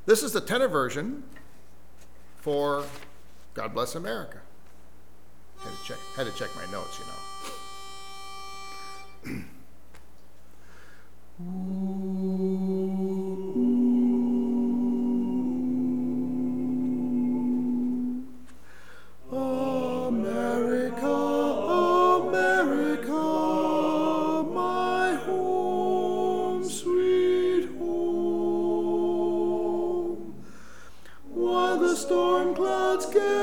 This is the tenor version for God Bless America. Had to check my notes, you know. America, America, my home, sweet home. While the storm clouds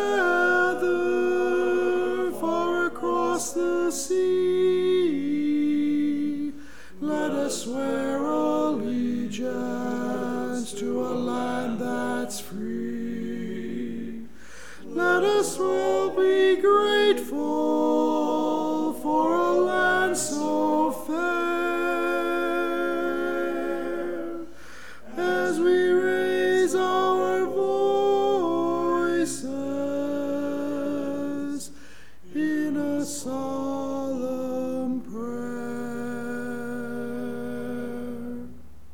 gather far across the sea, let us swear allegiance to a land that's free. Let us all be grateful for a land so fair, as we raise our voices in a solemn prayer.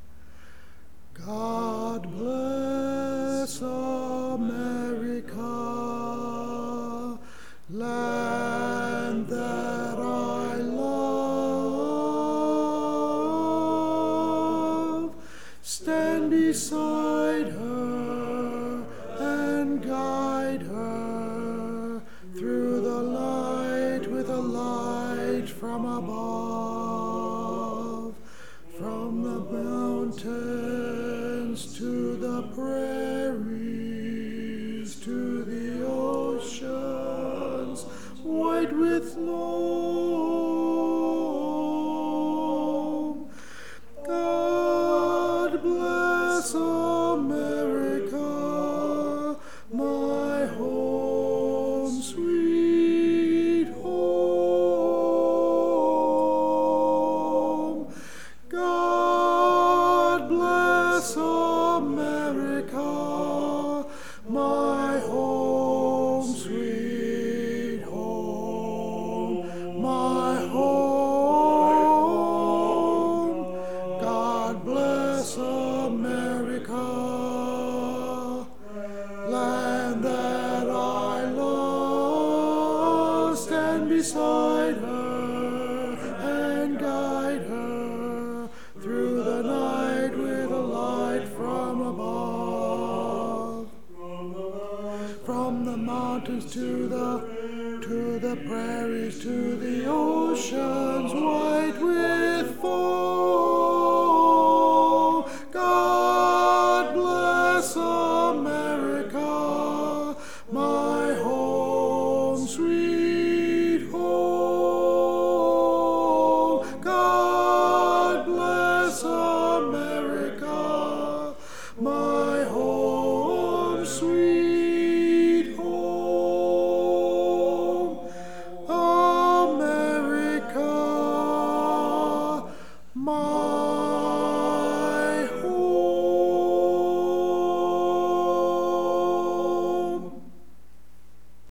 God bless America, land that I love. Stand beside her and guide her through the light with a light from above, from the mountains to the prairies to the oceans white with snow. God bless America, my home, sweet home. God bless America, my home, sweet home, my home. God bless America, land that I love. Stand beside her and guide her through the night with a light from above, from the mountains to the prairies to the oceans white with foam. God bless America, my home, sweet home. God bless America, my home, sweet home. America, my